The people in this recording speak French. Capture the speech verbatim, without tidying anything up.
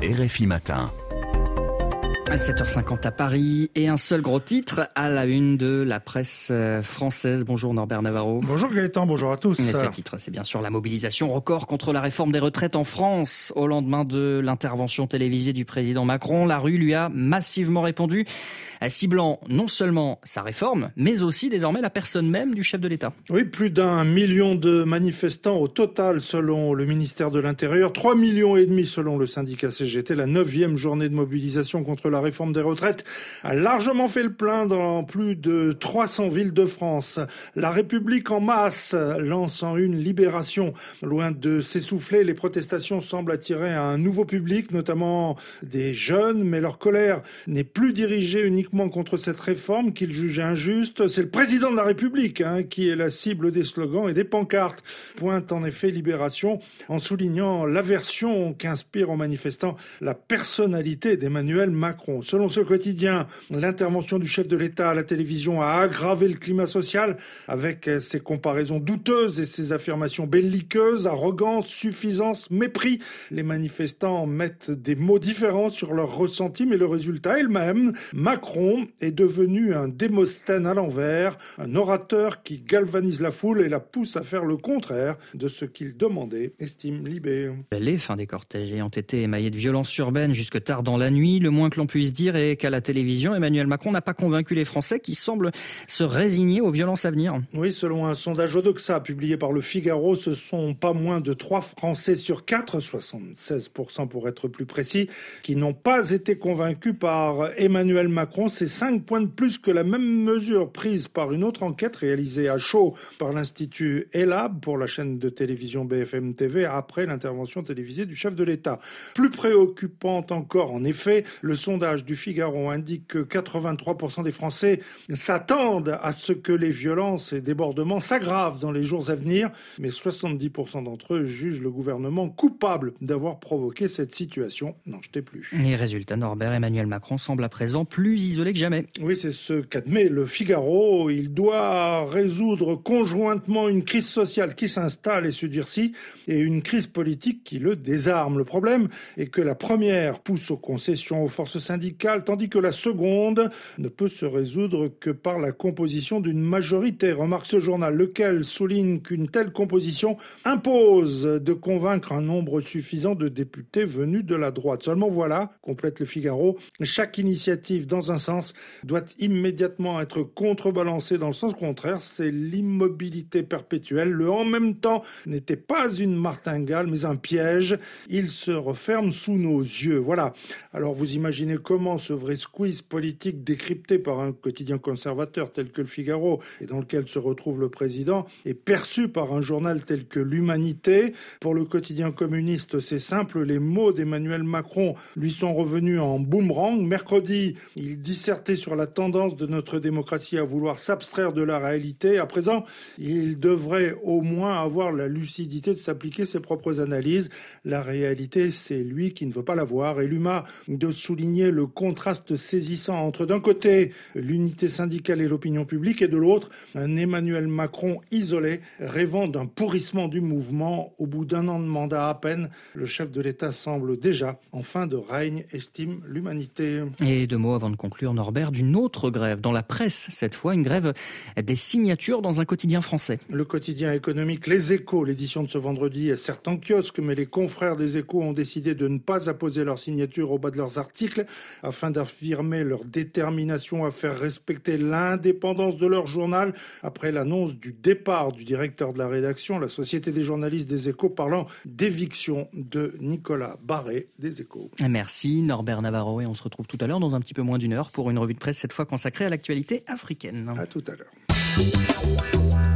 R F I Matin. À sept heures cinquante à Paris et un seul gros titre à la une de la presse française. Bonjour Norbert Navarro. Bonjour Gaëtan, bonjour à tous. Et ce titre, c'est bien sûr la mobilisation record contre la réforme des retraites en France. Au lendemain de l'intervention télévisée du président Macron, la rue lui a massivement répondu, ciblant non seulement sa réforme, mais aussi désormais la personne même du chef de l'État. Oui, plus d'un million de manifestants au total selon le ministère de l'Intérieur, trois millions et demi selon le syndicat C G T. La neuvième journée de mobilisation contre la réforme des retraites a largement fait le plein dans plus de trois cents villes de France. La République en masse lance en une libération. Loin de s'essouffler, les protestations semblent attirer un nouveau public, notamment des jeunes, mais leur colère n'est plus dirigée uniquement contre cette réforme qu'ils jugent injuste. C'est le président de la République hein, qui est la cible des slogans et des pancartes. Pointe en effet Libération en soulignant l'aversion qu'inspire aux manifestants la personnalité d'Emmanuel Macron. Selon ce quotidien, l'intervention du chef de l'État à la télévision a aggravé le climat social avec ses comparaisons douteuses et ses affirmations belliqueuses, arrogance, suffisance, mépris. Les manifestants mettent des mots différents sur leurs ressentis, mais le résultat est le même. Macron est devenu un Démosthène à l'envers, un orateur qui galvanise la foule et la pousse à faire le contraire de ce qu'il demandait, estime Libé. Les fins des cortèges ont été émaillées de violences urbaines jusque tard dans la nuit. Le moins que l'on puisse dire est qu'à la télévision, Emmanuel Macron n'a pas convaincu les Français qui semblent se résigner aux violences à venir. Oui, selon un sondage Odoxa publié par Le Figaro, ce sont pas moins de trois Français sur quatre, soixante-seize pour cent pour être plus précis, qui n'ont pas été convaincus par Emmanuel Macron. C'est cinq points de plus que la même mesure prise par une autre enquête réalisée à chaud par l'Institut ELAB pour la chaîne de télévision B F M T V après l'intervention télévisée du chef de l'État. Plus préoccupante encore, en effet, le sondage du Figaro indique que quatre-vingt-trois pour cent des Français s'attendent à ce que les violences et débordements s'aggravent dans les jours à venir, mais soixante-dix pour cent d'entre eux jugent le gouvernement coupable d'avoir provoqué cette situation. N'en jetez plus. Et résultat, Norbert, Emmanuel Macron semble à présent plus isolé que jamais. Oui, c'est ce qu'admet le Figaro. Il doit résoudre conjointement une crise sociale qui s'installe et se durcit et une crise politique qui le désarme. Le problème est que la première pousse aux concessions aux forces syndicales, tandis que la seconde ne peut se résoudre que par la composition d'une majorité. Remarque ce journal, lequel souligne qu'une telle composition impose de convaincre un nombre suffisant de députés venus de la droite. Seulement voilà, complète le Figaro, chaque initiative dans un sens doit immédiatement être contrebalancée dans le sens contraire. C'est l'immobilité perpétuelle. Le en même temps n'était pas une martingale, mais un piège. Il se referme sous nos yeux. Voilà. Alors vous imaginez comment ce vrai squeeze politique décrypté par un quotidien conservateur tel que le Figaro et dans lequel se retrouve le président est perçu par un journal tel que l'Humanité. Pour le quotidien communiste, c'est simple, les mots d'Emmanuel Macron lui sont revenus en boomerang. Mercredi, il dissertait sur la tendance de notre démocratie à vouloir s'abstraire de la réalité. À présent, il devrait au moins avoir la lucidité de s'appliquer ses propres analyses. La réalité, c'est lui qui ne veut pas la voir. Et l'Huma de souligner le contraste saisissant entre d'un côté l'unité syndicale et l'opinion publique et de l'autre un Emmanuel Macron isolé rêvant d'un pourrissement du mouvement. Au bout d'un an de mandat à peine, le chef de l'État semble déjà en fin de règne, estime l'Humanité. Et deux mots avant de conclure, Norbert, d'une autre grève dans la presse, cette fois une grève des signatures dans un quotidien français. Le quotidien économique Les Échos, l'édition de ce vendredi, est certes en kiosque, mais les confrères des Échos ont décidé de ne pas apposer leur signature au bas de leurs articles afin d'affirmer leur détermination à faire respecter l'indépendance de leur journal après l'annonce du départ du directeur de la rédaction, la Société des journalistes des Échos, parlant d'éviction de Nicolas Barré des Échos. Merci Norbert Navarro et on se retrouve tout à l'heure dans un petit peu moins d'une heure pour une revue de presse cette fois consacrée à l'actualité africaine. À tout à l'heure.